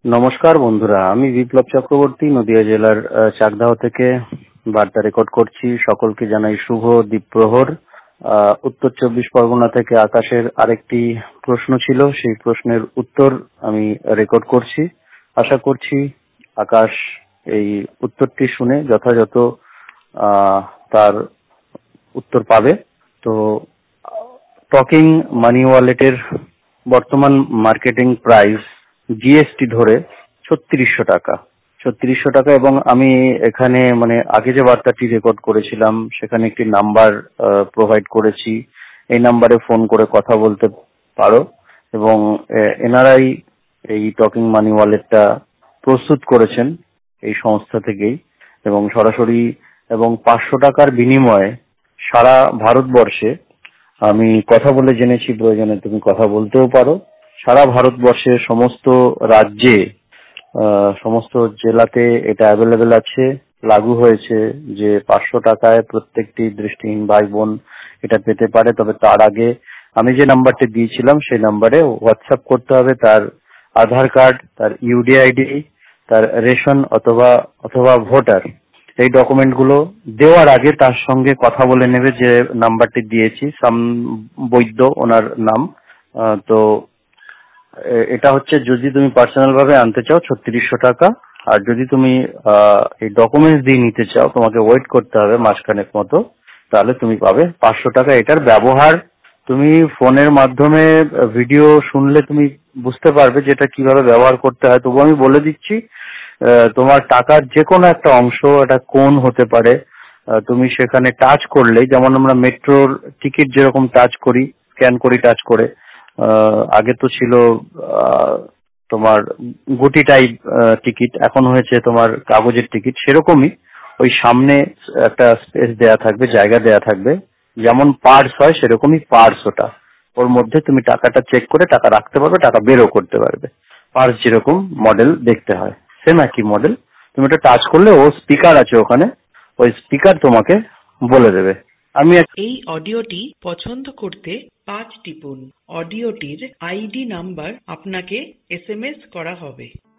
নমস্কার বন্ধুরা, আমি বিপ্লব চক্রবর্তী নদিয়া জেলার চাকদাহ থেকে বার্তা রেকর্ড করছি। সকলকে জানাই শুভ দ্বীপ্রহর। উত্তর 24 পরগনা থেকে আকাশের আরেকটি প্রশ্ন ছিল, সেই প্রশ্নের উত্তর আমি রেকর্ড করছি। আশা করছি আকাশ এই উত্তরটি শুনে যথাযথ তার উত্তর পাবে। তো টকিং মানি ওয়ালেটের বর্তমান মার্কেটিং প্রাইস জিএসটি ধরে 3600 টাকা। 3600 টাকা। এবং আমি এখানে আগে যে বার্তাটি রেকর্ড করেছিলাম সেখানে একটি নাম্বার প্রোভাইড করেছি। এই নাম্বারে ফোন করে কথা বলতে পারো। এবং এনারাই এই টকিং মানি ওয়ালেটটা প্রস্তুত করেছেন এই সংস্থা থেকেই, এবং সরাসরি এবং 500 টাকার বিনিময়ে সারা ভারতবর্ষে, আমি কথা বলে জেনেছি, প্রয়োজনে তুমি কথা বলতেও পারো, সারা ভারতবর্ষে সমস্ত রাজ্যে সমস্ত জেলাতে এটা অ্যাভেলেবেল আছে, লাগু হয়েছে যে 500 টাকায় প্রত্যেকটি দৃষ্টিহীন ভাই বোন এটা পেতে পারে। তবে তার আগে আমি যে নাম্বারটি দিয়েছিলাম সেই নাম্বারে হোয়াটসঅ্যাপ করতে হবে তার আধার কার্ড, তার ইউডিআইডি, তার রেশন অথবা ভোটার, এই ডকুমেন্টগুলো দেওয়ার আগে তার সঙ্গে কথা বলে নেবে। যে নাম্বারটি দিয়েছি বৈদ্য ওনার নাম। তো এটা হচ্ছে যদি তুমি পার্সোনাল ভাবে আনতে চাও 3600 টাকা, আর যদি তুমি এই ডকুমেন্টস দিয়ে নিতে চাও তোমাকে ওয়েট করতে হবে মাসখানেক মতো, তাহলে তুমি পাবে 500 টাকা। এটার ব্যবহার তুমি ফোনের মাধ্যমে ভিডিও শুনলে তুমি বুঝতে পারবে যে এটা কিভাবে ব্যবহার করতে হয়। তবু আমি বলে দিচ্ছি, তোমার টাকার যে কোনো একটা অংশ, এটা কোন হতে পারে, তুমি সেখানে টাচ করলেই, যেমন আমরা মেট্রোর টিকিট যেরকম টাচ করি, স্ক্যান করি টাচ করে, আগে তো ছিল তোমার গুটি টাইপ টিকিট, এখন হয়েছে তোমার কাগজের টিকিট, সেরকমই ওই সামনে একটা স্পেস দেয়া থাকবে, জায়গা দেয়া থাকবে, যেমন পার্স হয় সেরকমই পার্স। ওর মধ্যে তুমি টাকাটা চেক করে টাকা রাখতে পারবে, টাকা বেরও করতে পারবে। পার্স যেরকম মডেল দেখতে হয় সেম একই মডেল। তুমি ওটা টাচ করলে ও স্পিকার আছে ওখানে, ওই স্পিকার তোমাকে বলে দেবে। এই অডিওটি পছন্দ করতে 5 টিপুন। অডিওটির আইডি নাম্বার আপনাকে এসএমএস করা হবে।